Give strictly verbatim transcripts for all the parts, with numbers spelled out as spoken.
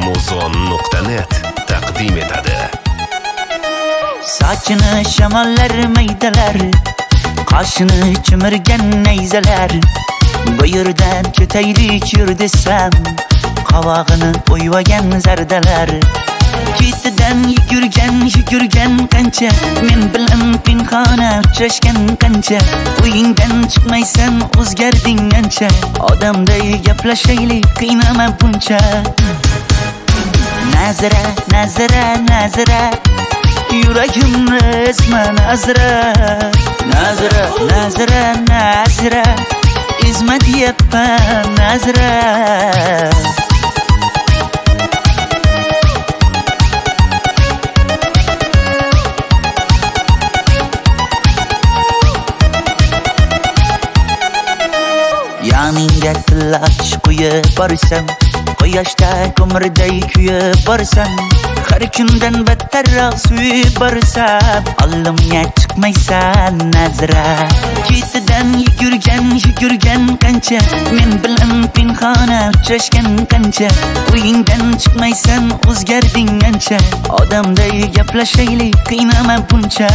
muzon nuqta net taqdim etadi. Sochini shamollar maydalar, qoshini chimirgan nayzalar. Bu yerdan ketaylik yur desam, qovog'ini o'yvagan zardalar. Ketidan yugurgan yugurgan qancha, men bilan pinhona uchrashgan qancha. Uyingdan chiqmaysan o'zgarding ancha, odamday gaplashaylik qiynama buncha. Nazira nazira nazira, yuragimni ezma nazira. Nazira nazira nazira, ezma deyapman nazira. Yaningga tillash qo'yib borsam, quyoshda ko'mirday kuyib borsam, har kundan battarroq suyib borsam, oldimga chiqmaysan nazira. Ketidan yugurgan yugurgan qancha, men bilan pinhona uchrashgan qancha. Uyingdan chiqmaysan o'zgarding ancha, odamday gaplashaylik qiynama buncha.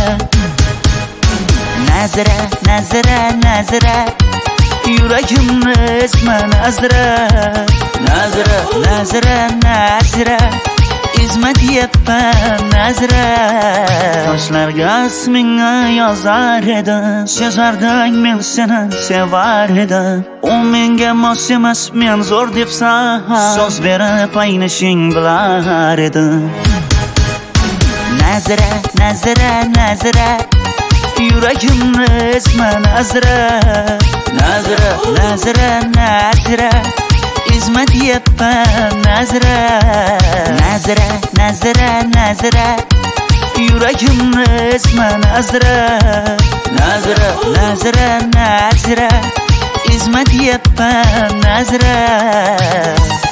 Nazira nazira nazira, yuragimni ezma nazira. Nazira nazira nazira, ezma deyapman nazira. Yoshlarga ismingni yozar edim, sezardim men seni sevar edim. U menga mos emas, men zo'r debsan, so'z berib aynishing bilar edim. Nazira nazira nazira, yuragimni ezma nazira. Nazira nazira nazira, ezma deyapman nazira. Nazira nazira nazira, yuragimni ezma nazira. Nazira nazira nazira, ezma deyapman nazira.